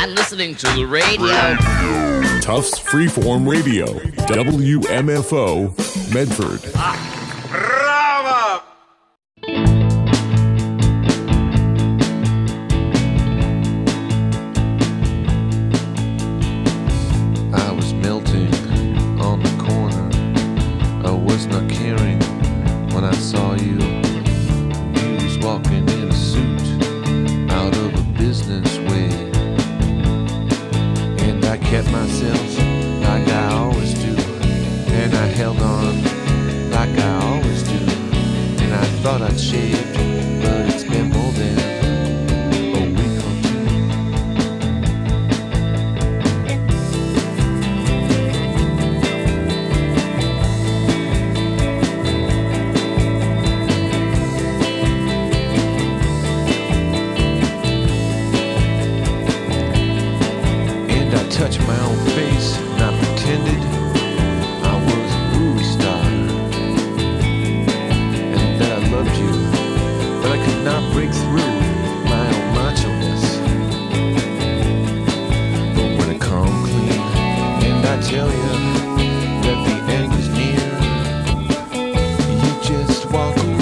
I'm listening to the radio. Tufts Freeform Radio, WMFO, Medford. Bravo! I was melting on the corner. I was not caring when I saw you. You was walking in a suit out of a business way. And I kept myself like I always do. And I held on like I always do. And I thought I'd shaved, but it's been more than a week or two. And I touched my own face and I pretended I was a movie star and that I loved you, but I could not break through my own macho-ness. But when I come clean and I tell you that the end is near, you just walk away.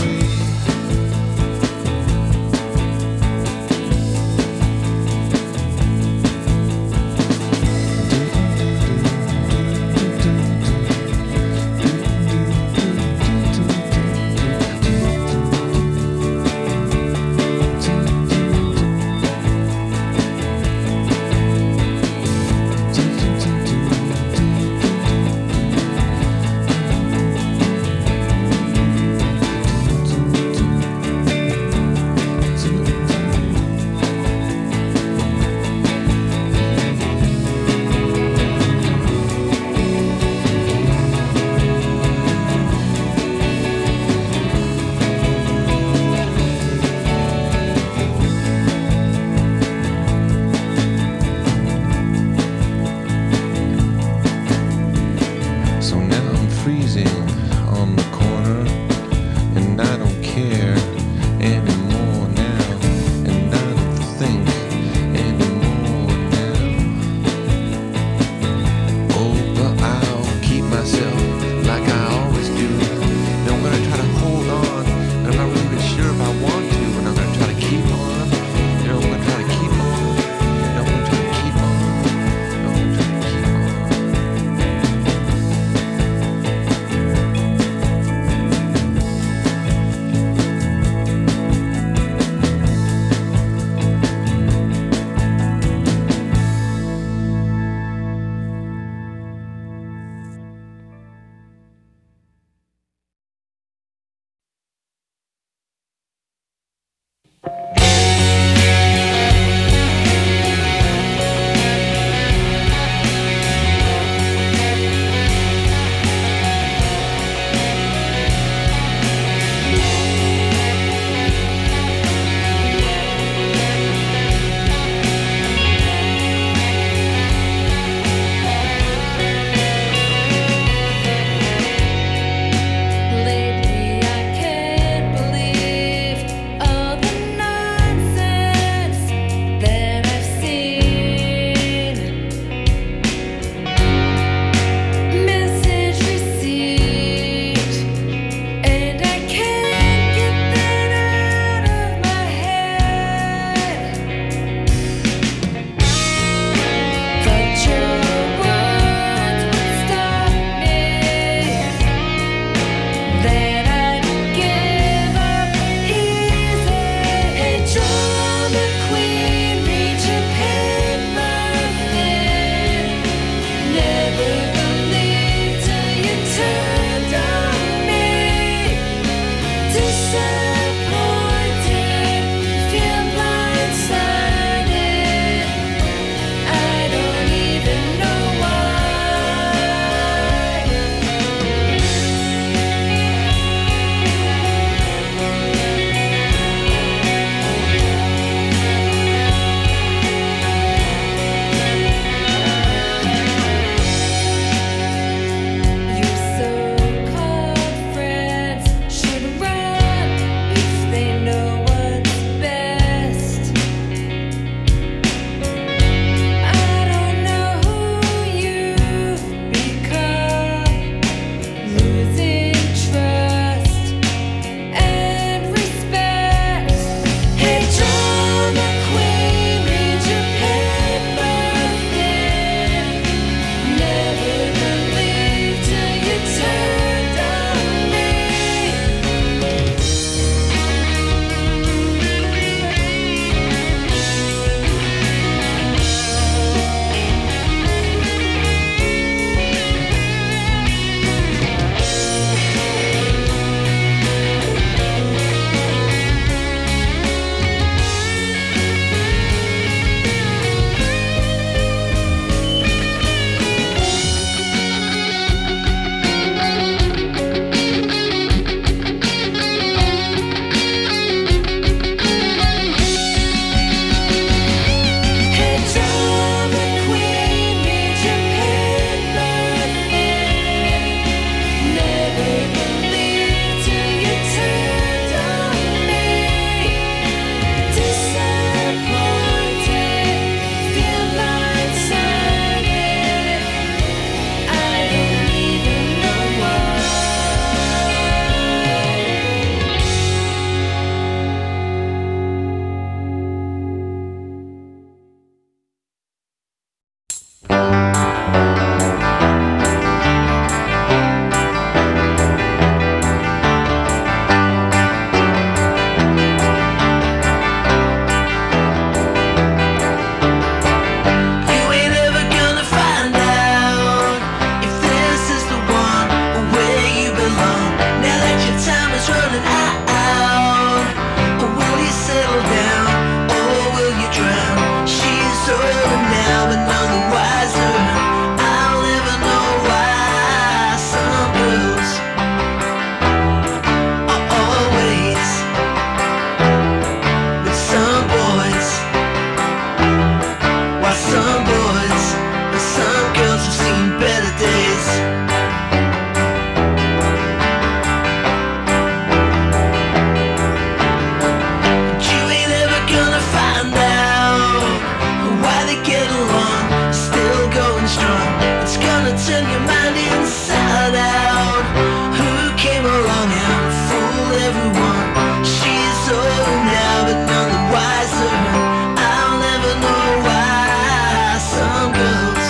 everyone. She's older now, but none the wiser. I'll never know why some girls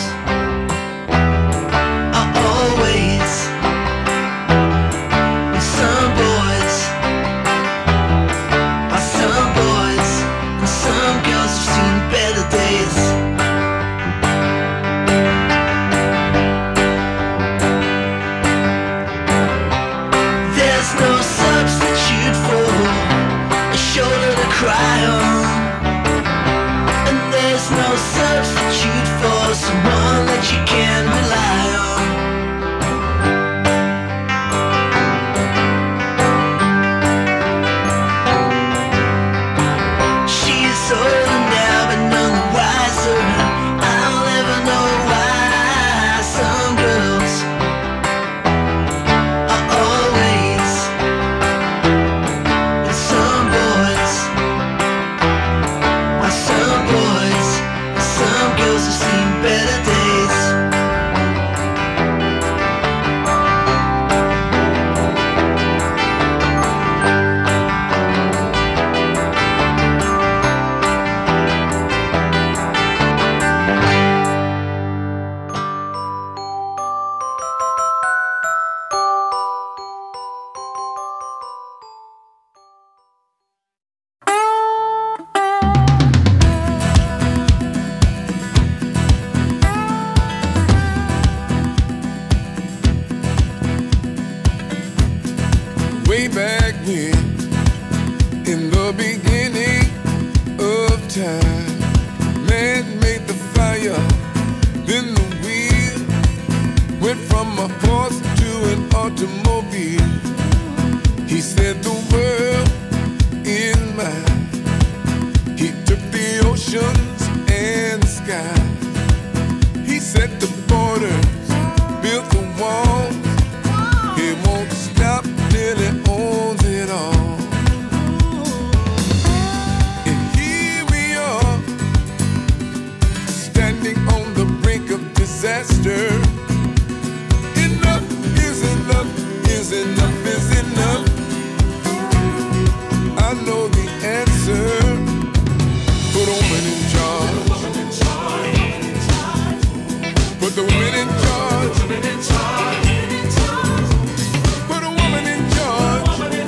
are always with some boys, are some boys, and some girls have seen better days. There's no substitute for a shoulder to cry on, and there's no substitute for someone that you can rely on. She's older now, but none the wiser. I'll never know why some girls are always with some boys, why some boys and some girls have seen better days. Way back when, in the beginning of time, man made the fire, then the wheel went from a horse to an automobile. He set the world in mind. He took the oceans and the skies. He set the borders, built the walls. He won't stop till he owns it all. And here we are, standing on the brink of disaster. Enough is enough, is enough, is enough. I know the answer. Put a woman in charge. Put the women in charge. Put a woman in charge.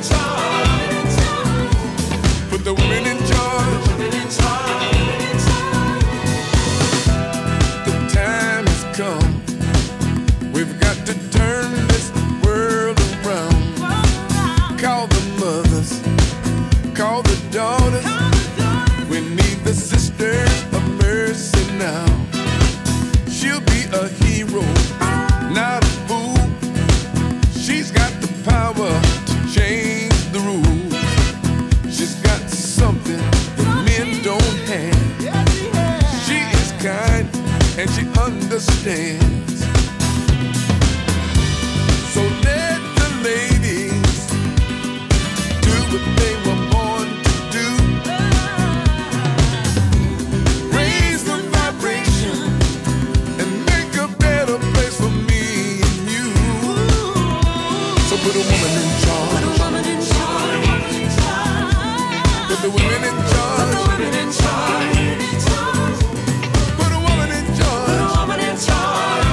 Put the women in charge. The time has come. We've got to turn this world around. Call the mothers, call the daughters. We need the sisters of mercy now. She'll be a hero, not a fool. She's got the power to change the rules. She's got something that men don't have. She is kind and she understands. So let the ladies do what they were born to do. Raise the vibration and make a better place for me and you. So put a woman in charge. Put the women in charge. Put a woman in charge.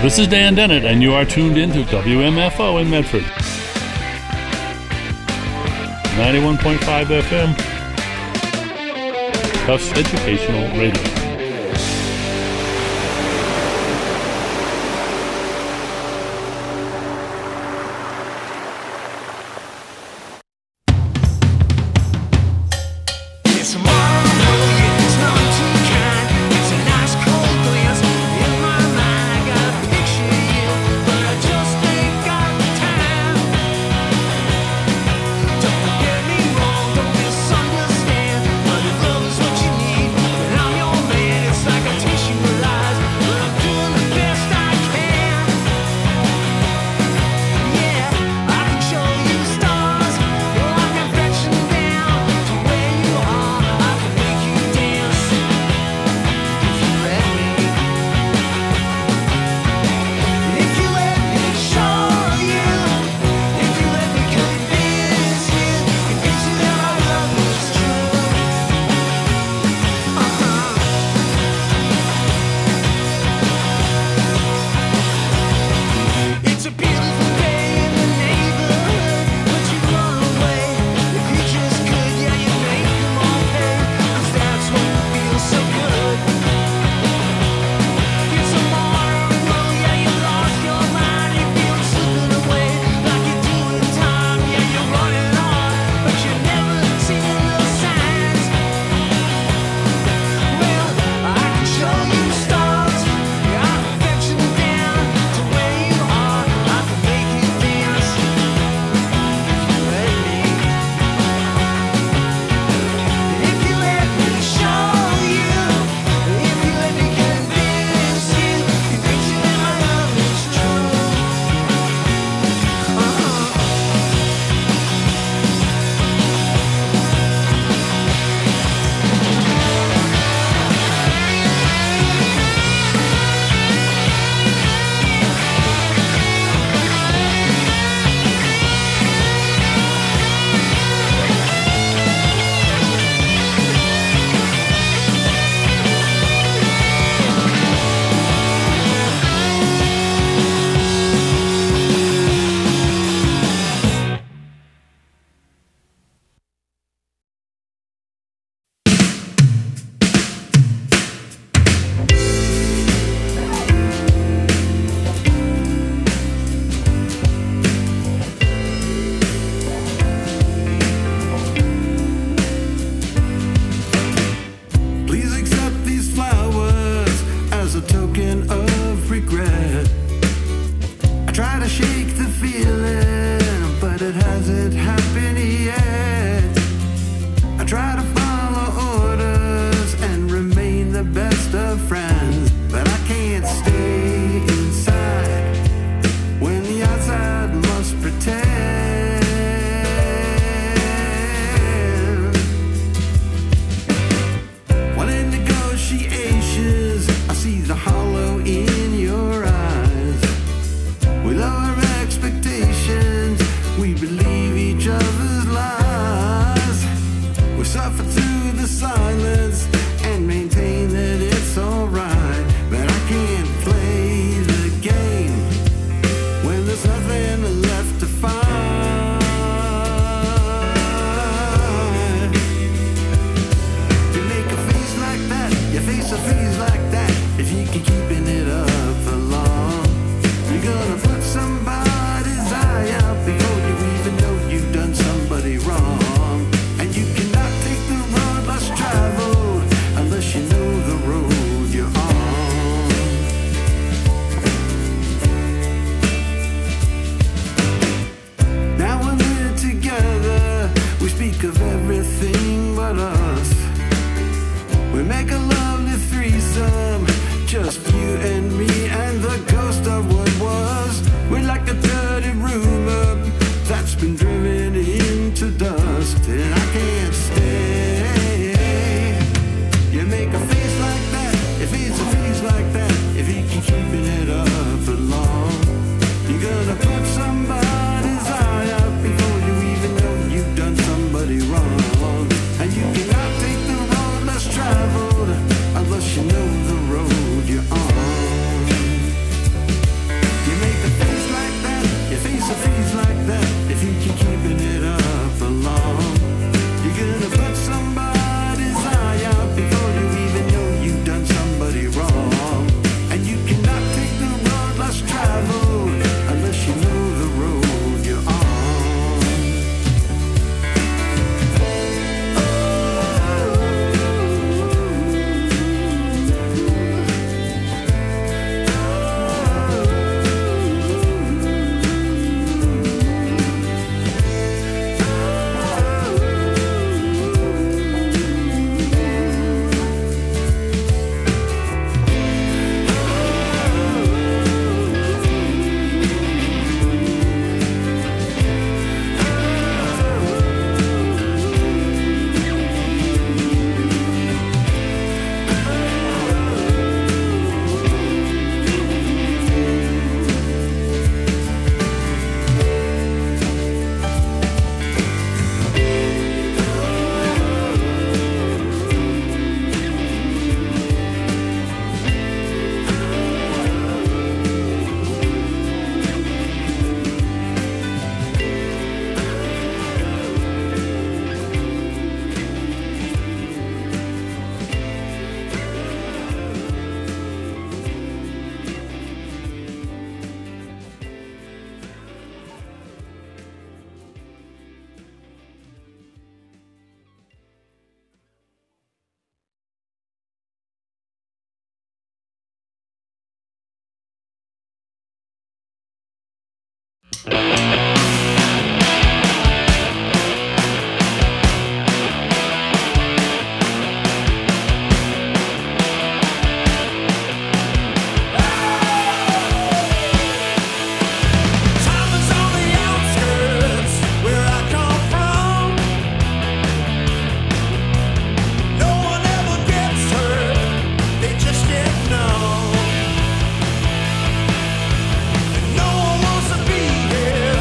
This is Dan Dennett, and you are tuned in to WMFO in Medford. 91.5 FM. Tufts Educational Radio. Don't misunderstand, but if love is what you need, then I'm your man. No one wants to be here.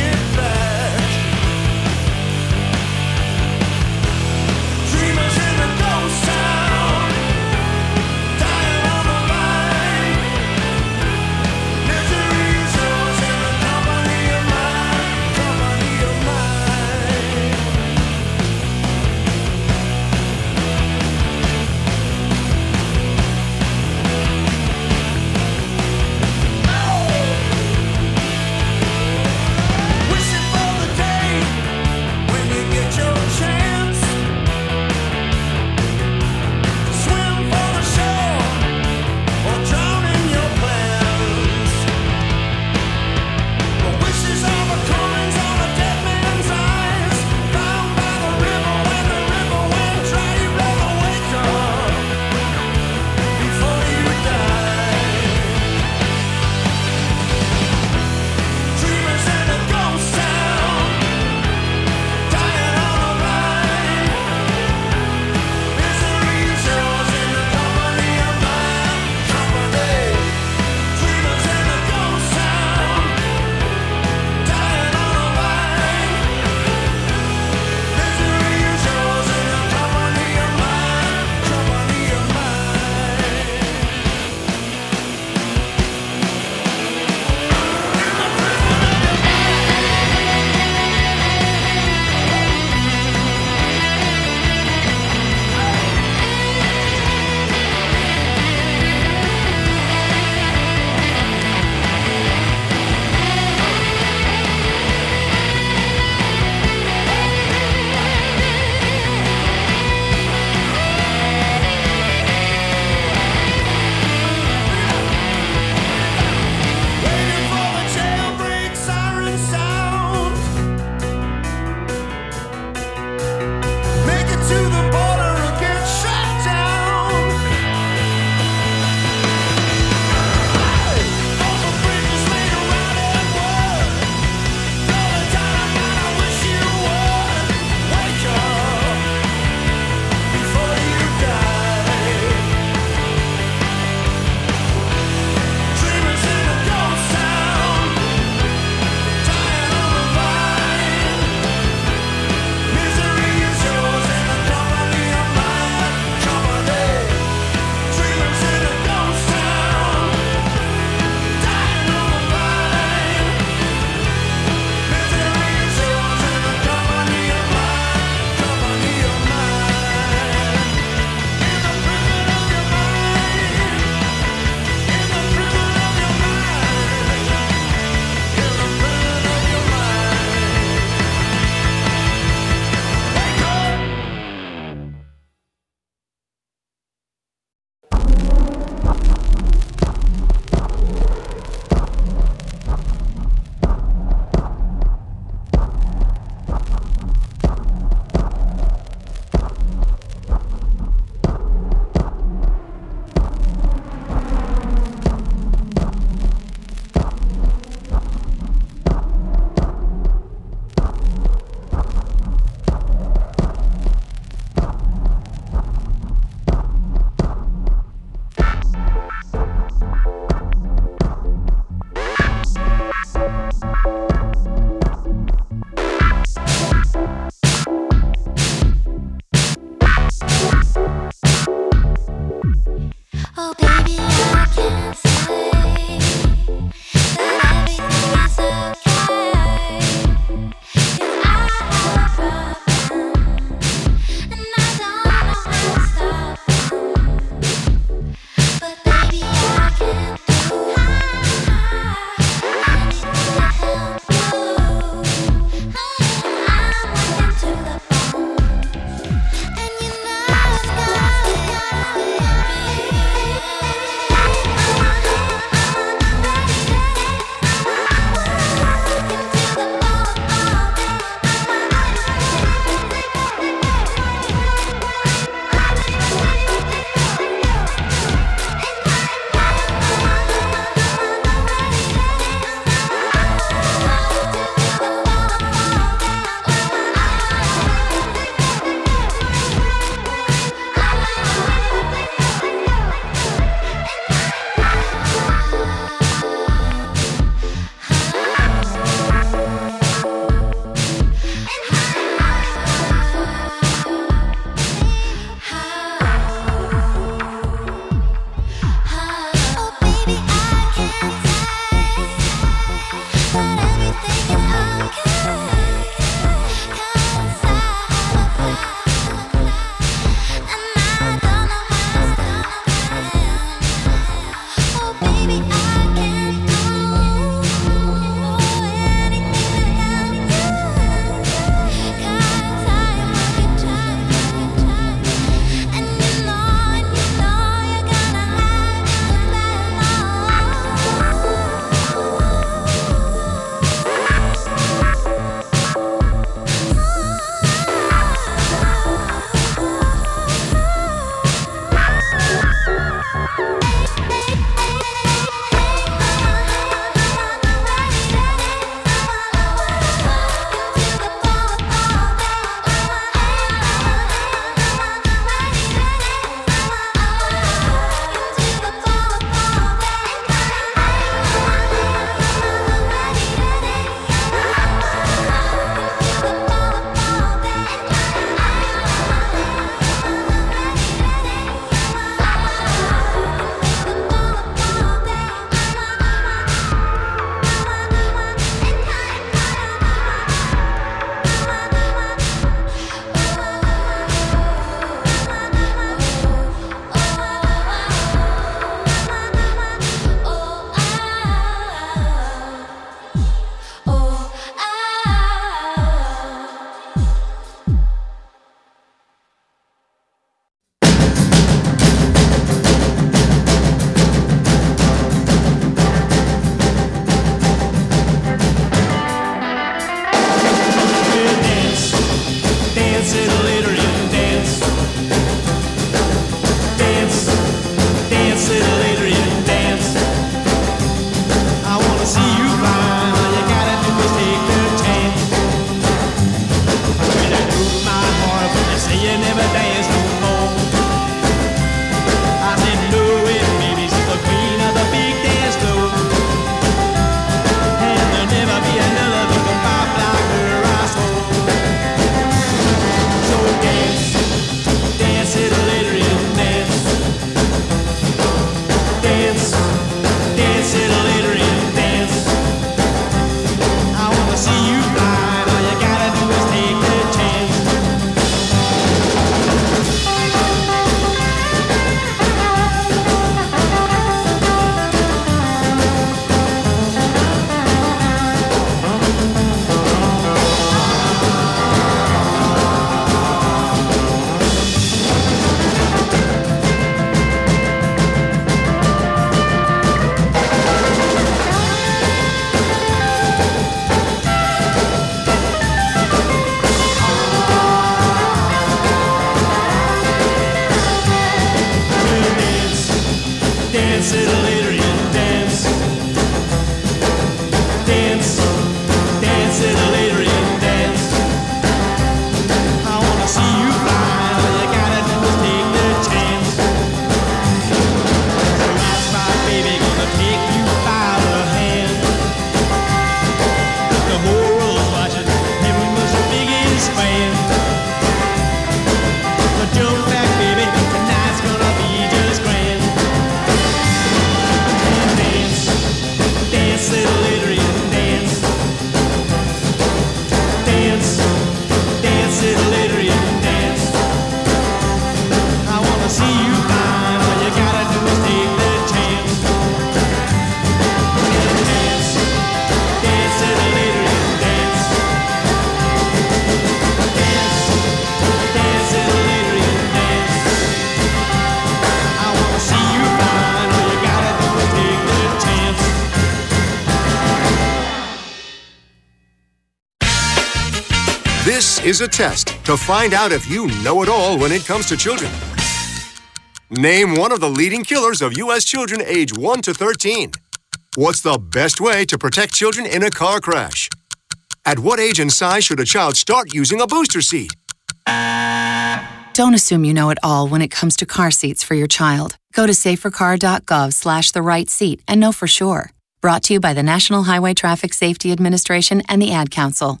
This is a test to find out if you know it all when it comes to children. Name one of the leading killers of U.S. children age 1 to 13. What's the best way to protect children in a car crash? At what age and size should a child start using a booster seat? Don't assume you know it all when it comes to car seats for your child. Go to safercar.gov/the-right-seat and know for sure. Brought to you by the National Highway Traffic Safety Administration and the Ad Council.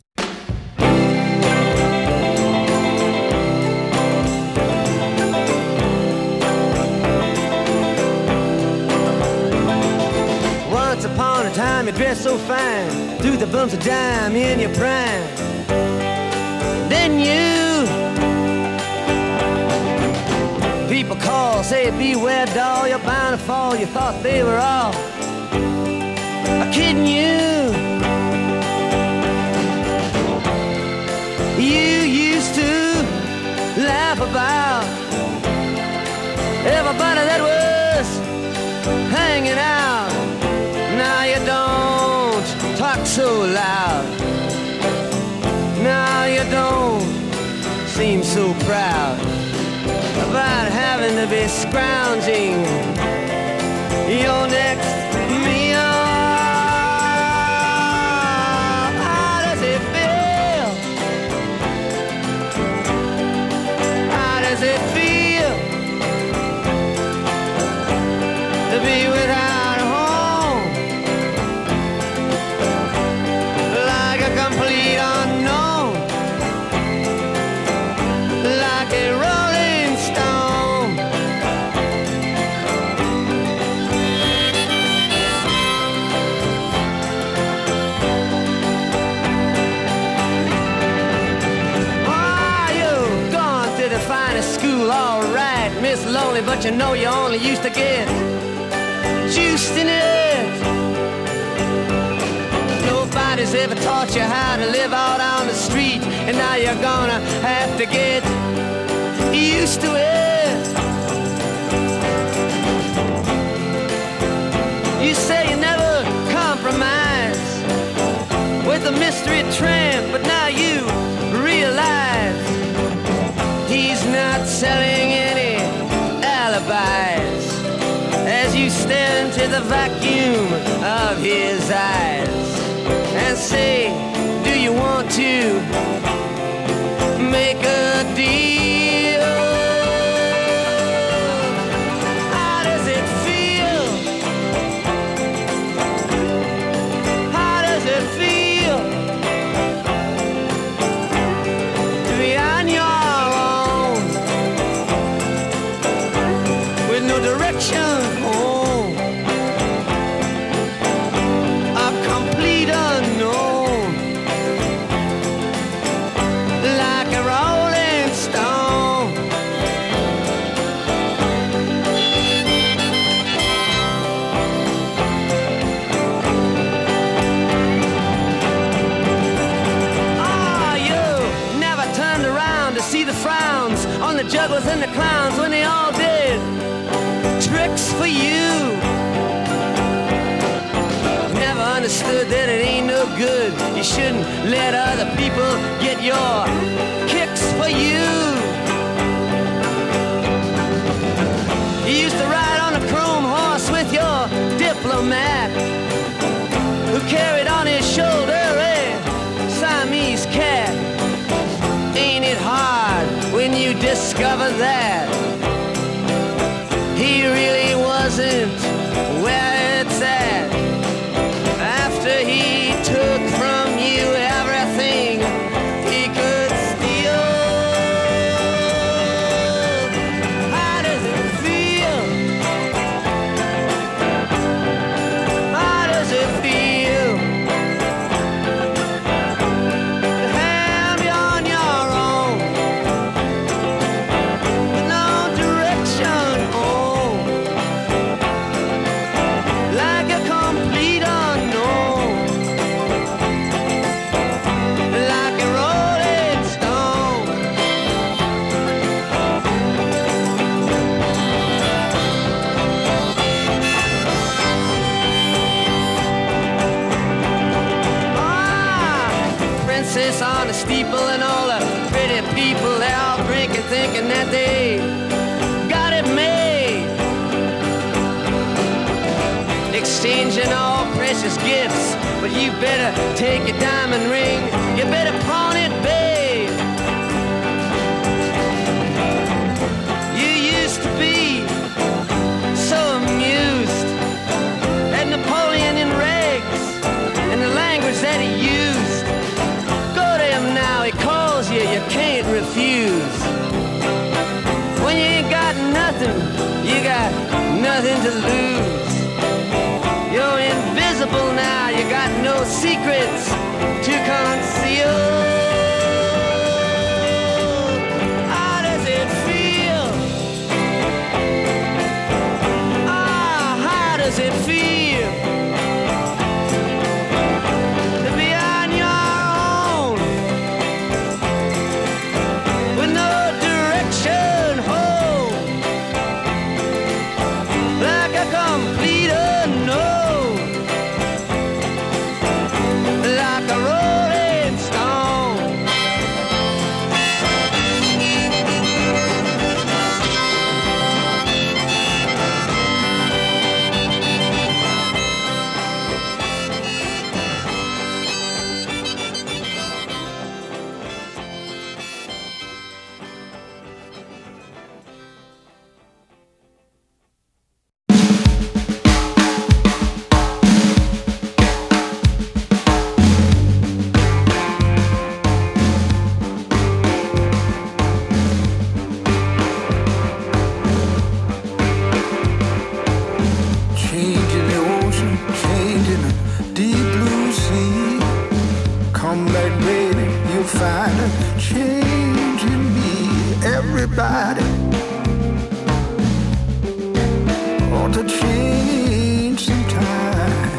Once upon a time you dressed so fine, threw the bumps of dime in your prime. Then people call, say beware doll, you're bound to fall. You thought they were all kidding you. You used to laugh about everybody that was hanging out. Now you don't talk so loud. Now you don't seem so proud about having to be scrounging your next meal. How does it feel? How does it feel to be without a home? Like a complete unknown, like a rolling stone. Oh, you've gone to the finest school, all right, Miss Lonely, but you know you only used to get juiced in it. Nobody's ever taught you how to live out on the street, and now you're gonna have to get used to it. You say you never compromise with a mystery tramp, but now you realize he's not selling any alibis as you stare into the vacuum of his eyes and say, do you want to make a deal? How does it feel? How does it feel to be on your own with no direction home? A complete unknown, like a rolling stone. Oh, you never turned around to see the frowns on the jugglers and the clowns when they all did tricks for you. Never understood that it ain't no good. You shouldn't let other people get your kicks for you. You used to ride on a chrome horse with your diplomat, who carried on his shoulder a Siamese cat. Ain't it hard when you discover that he really wasn't where it's at? After he took from you everything he could steal. How does it feel? How does it feel to have you on your own with no direction home, like a complete unknown, like a rolling stone? Ah, princess on a steeple and all the exchanging all precious gifts. But you better take your diamond ring, you better pawn it, babe. You used to be so amused at Napoleon in rags and the language that he used. Go to him now, he calls you, you can't refuse. When you ain't got nothing, you got nothing to lose. You're invisible now, you got no secrets to conceal. How does it feel? How does it feel to be on your own with no direction home, like a complete unknown, like a rolling stone? Changing the ocean, changing the deep blue sea. Come back, baby, you'll find it changing me. Everybody ought to change sometime.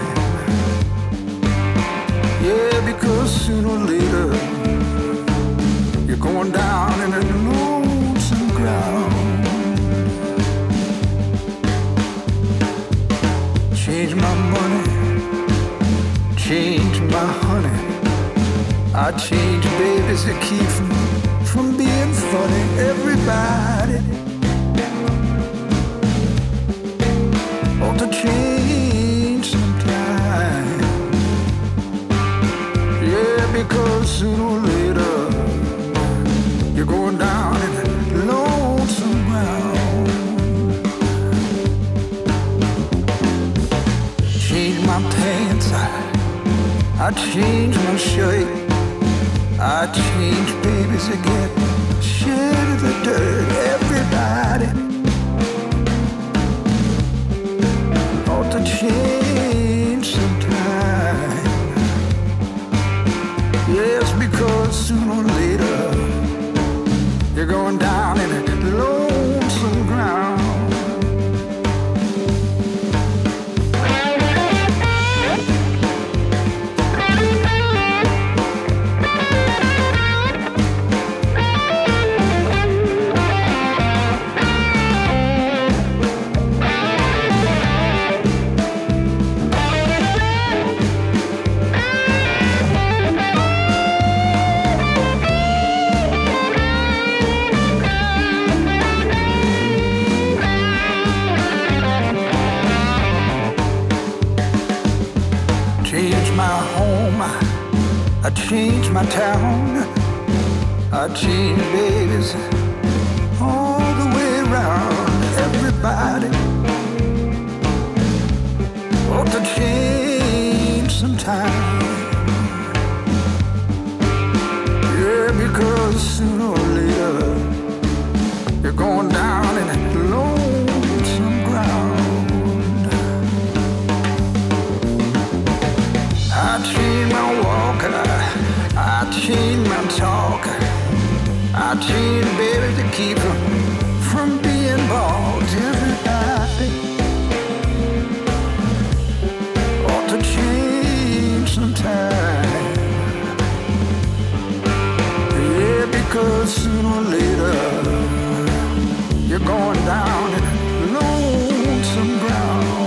Yeah, because sooner or later you're going down in a lonesome ground. Change my money, change my honey. I change babies that keep from being funny. Everybody ought to change sometime. Yeah, because sooner or later you're going down in a lonesome ground. Change my pants, I change my shirt. I change babies again, shed the dirt. Everybody ought to change sometime. Yes, because sooner or later you're going down in a lonesome ground. I change my town, I change babies all the way around. Everybody ought to change sometime. Yeah, because sooner or later you're going down in a lonesome ground. I change my walk, I change my talk, I change baby to keep from being bald. Everybody ought to change sometime. Yeah, because sooner or later you're going down in lonesome ground.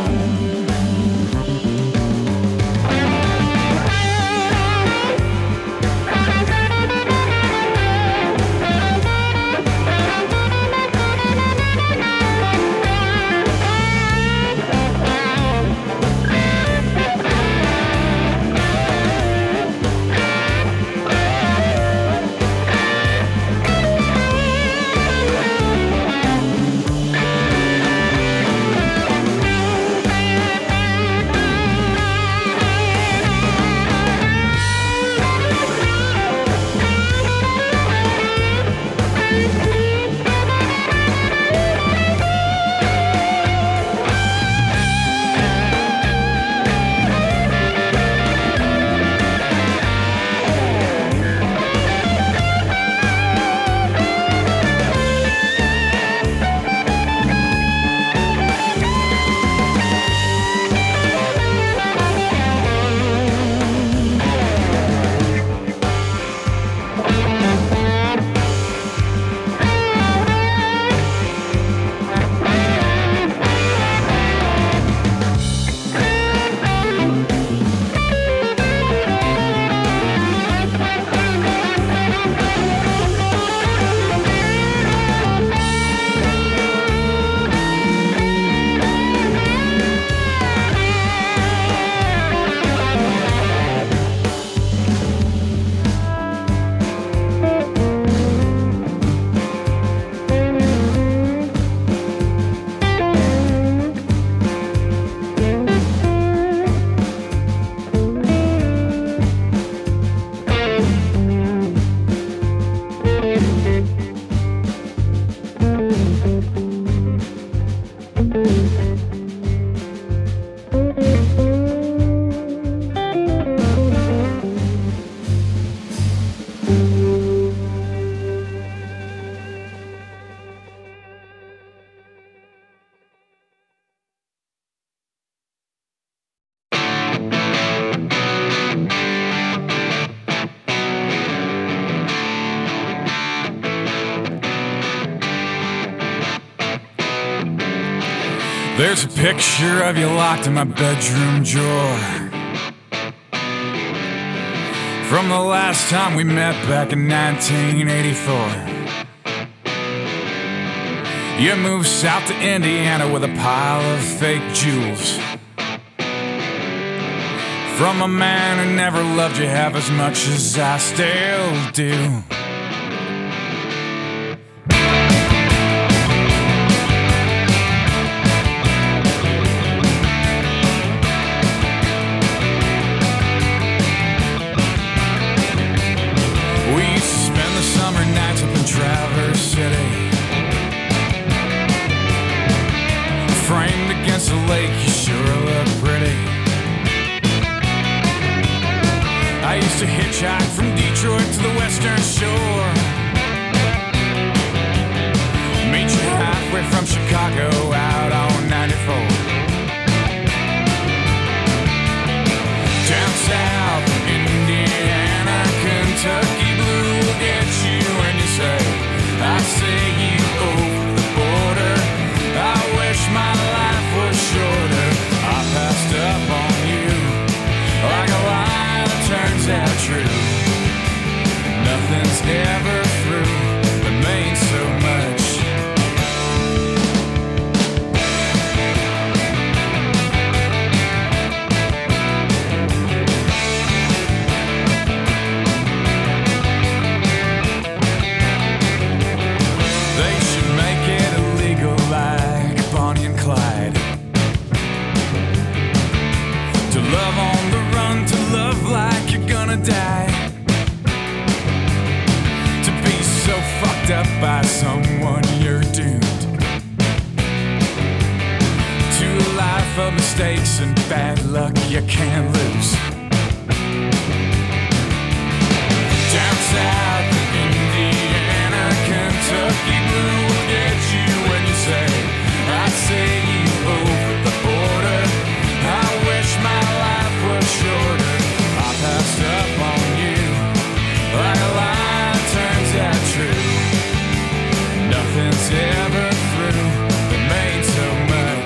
There's a picture of you locked in my bedroom drawer from the last time we met back in 1984. You moved south to Indiana with a pile of fake jewels from a man who never loved you half as much as I still do. Traverse City, framed against the lake, you sure look pretty. I used to hitchhike from Detroit to the Western Shore, meet you halfway from Chicago out on 94. Down south, Indiana, Kentucky blue will get you when you say, I see you over the border. I wish my life was shorter. I passed up on you like a lie that turns out true. Nothing's ever through that means so much. Die to be so fucked up by someone you're doomed to a life of mistakes and bad luck you can't lose. Down south, Indiana, Kentucky blue will get you when you say, I see you over the border. I wish my life was shorter. Passed up on you like a lie turns out true. Nothing's ever through that means so much.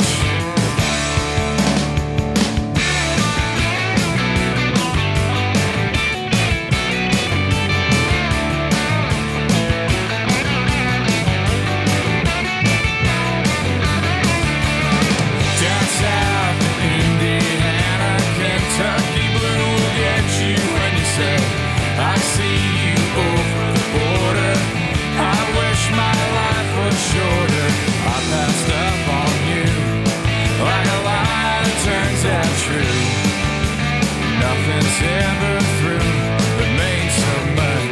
Down south, Indiana, Kentucky blue will get you when you say, I see you over the border. I wish my life was shorter. I passed up on you like a lie that turns out true. Nothing's ever through that means so much.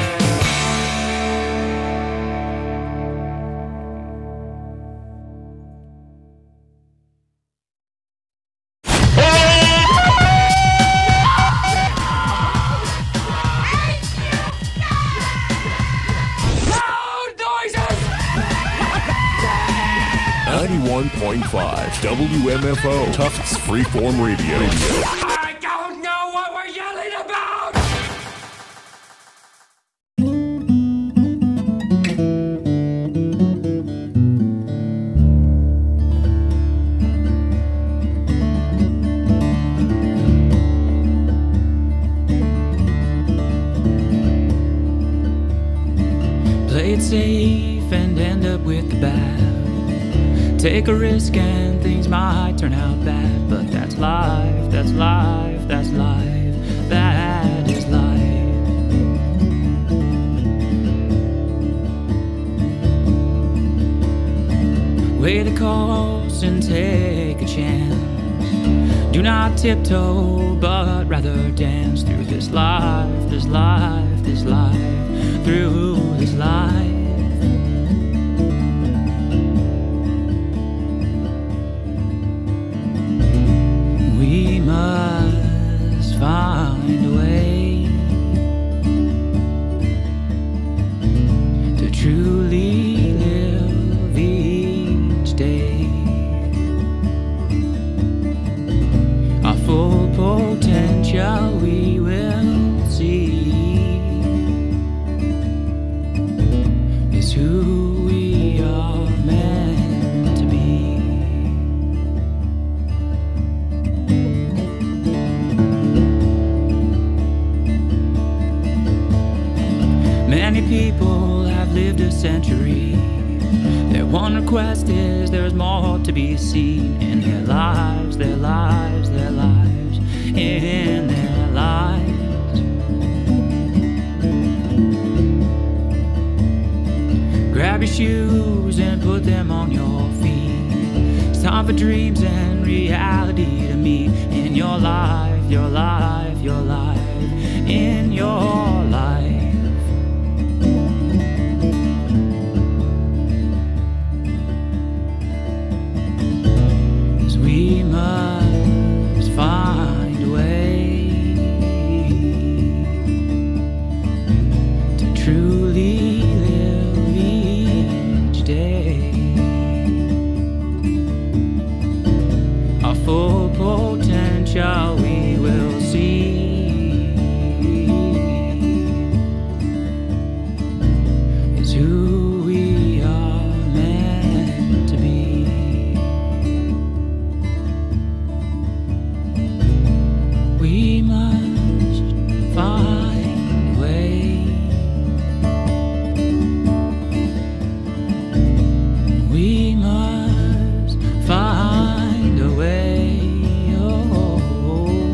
WMFO, Tufts Freeform Radio. I don't know what we're yelling about! Play it safe and end up with the bad. Take a risk and things might turn out bad, but that's life, that's life, that's life, that is life. Weigh the cost and take a chance. Do not tiptoe, but rather dance through this life, this life, this life, through this life. people have lived a century. Their one request is there's more to be seen in their lives, their lives, their lives, in their lives. Grab your shoes and put them on your feet. It's time for dreams and reality to meet in your life, your life, your life, in your life. We must find a way to truly live each day. Our full potential we will see is who we are meant to be. We must find a way. We must find a way. Oh.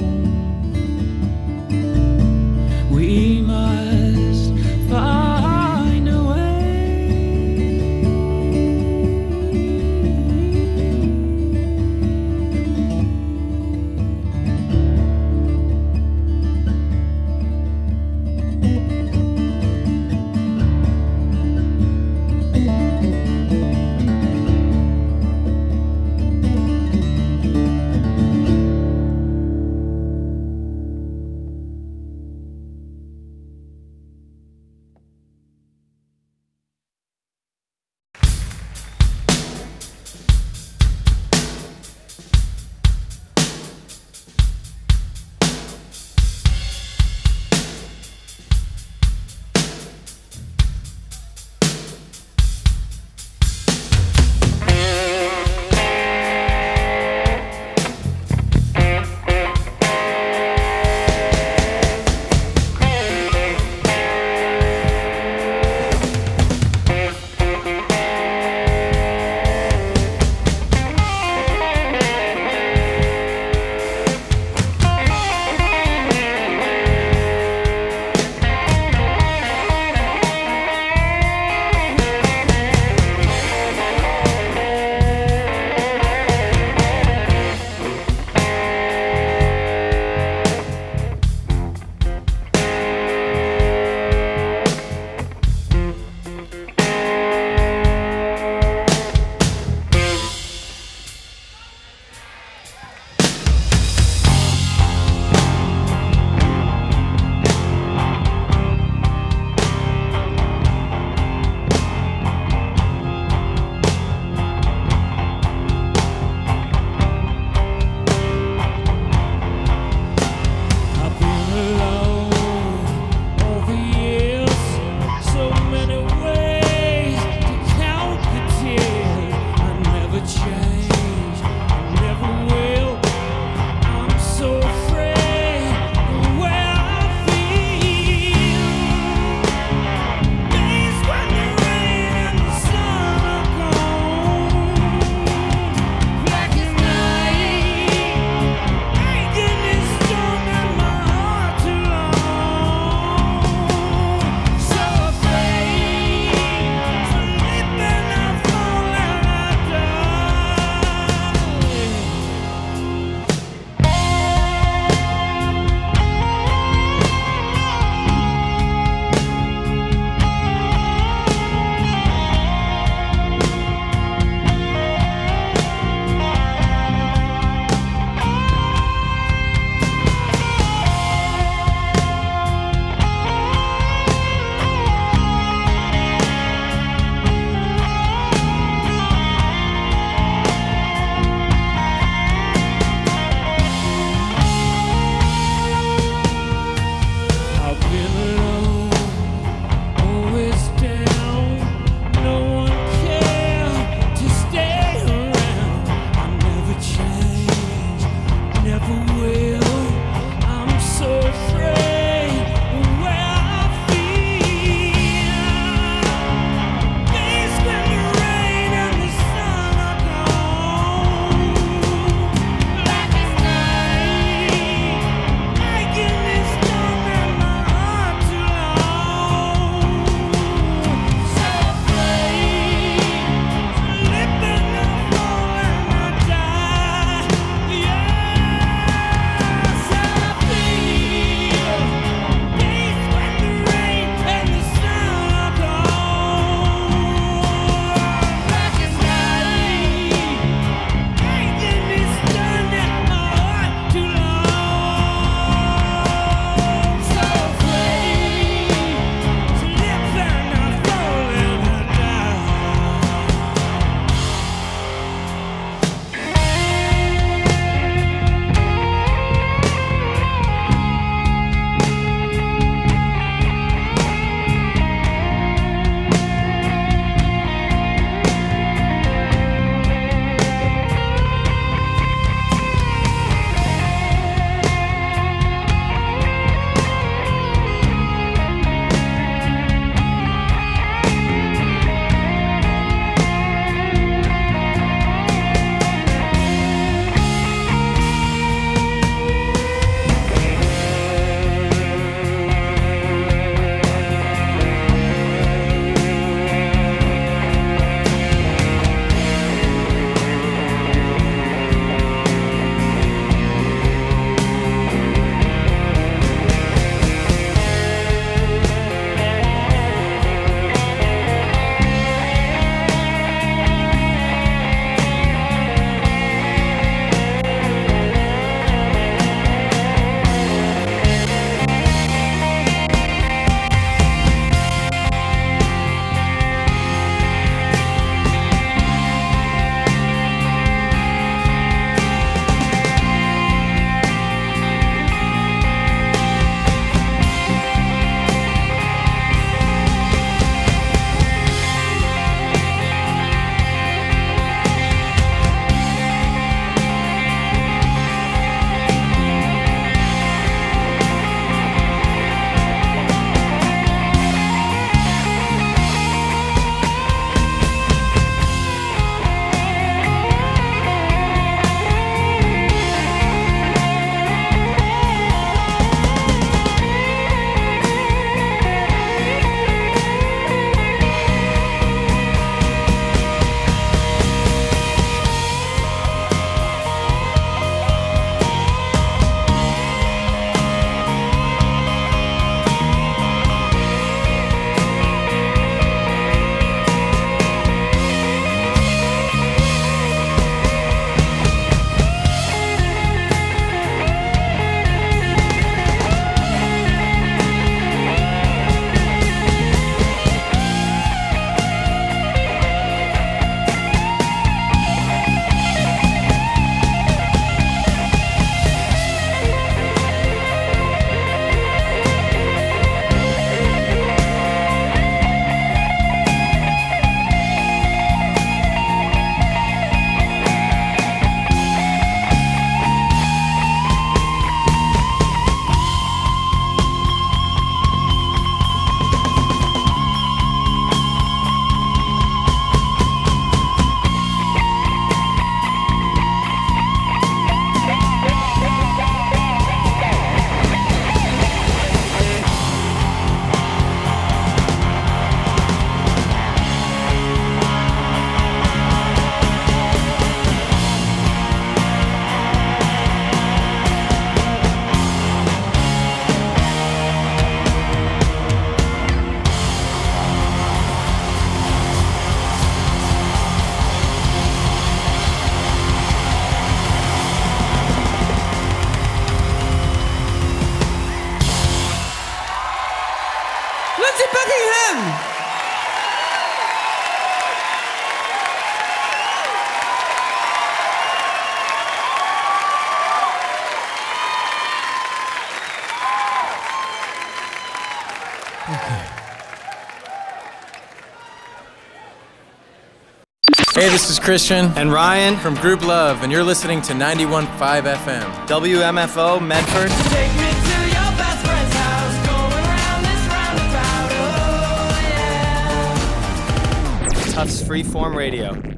Hey, this is Christian and Ryan from Group Love, and you're listening to 91.5 FM. WMFO Medford. Take me to your best friend's house, going around this roundabout, oh yeah. Tufts Freeform Radio.